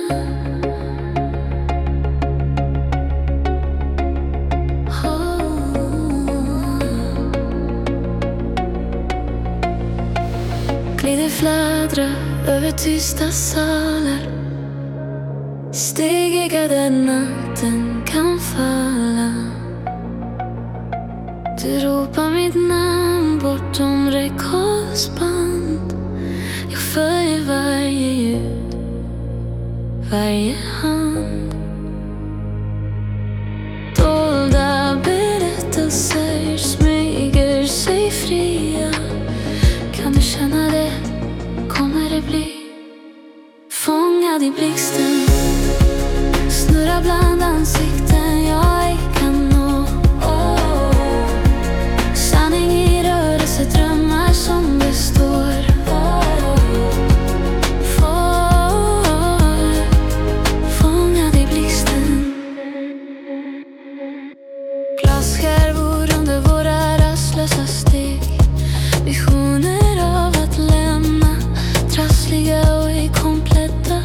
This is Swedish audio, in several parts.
Glider fladdra över tysta salar, stegiga där natten kan falla. Du ropar mitt namn bortom räckhållsband. Jag följer varje ljud, varje hand. Dolda berättelser smyger sig fria. Kan du känna det? Kommer det bli? Fångad i blixten, snurra bland ansikten jag ej kan nå. Sanning i rörelse, drömmar som består. Fångad i blixten. Glasskärvor under våra rastlösa steg. Visioner av att lämna, trassliga och inkompletta.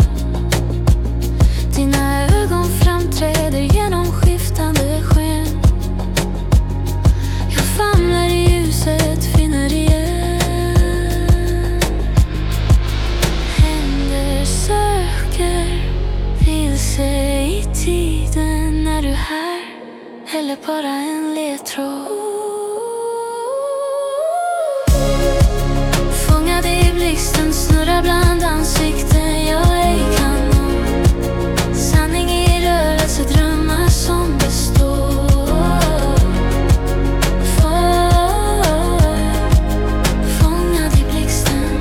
Dina ögon framträder genom skiftande sken. Jag famlar i ljuset, finner igen. Händer söker vilse i tiden. Är du här eller bara en ledtråd? Fångad i blixten, snurrar bland ansikten jag ej kan nå. Sanning i rörelse, drömmar som består. Fångad i blixten.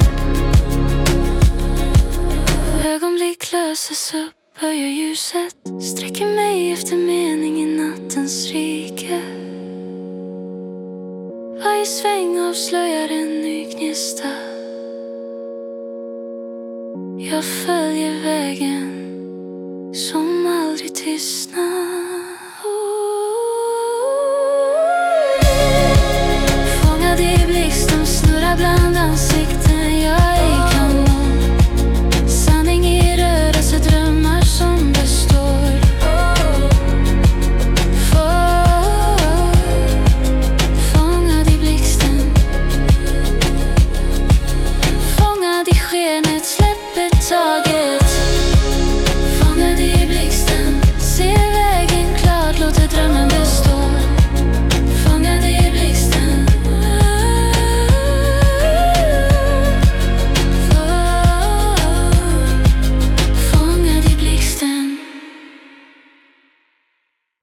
Ögonblick löses upp, höjer ljuset, sträcker mig efter mening i nattens rike. Varje sväng avslöjar en ny gnista. Jag följer vägen som aldrig tystnar.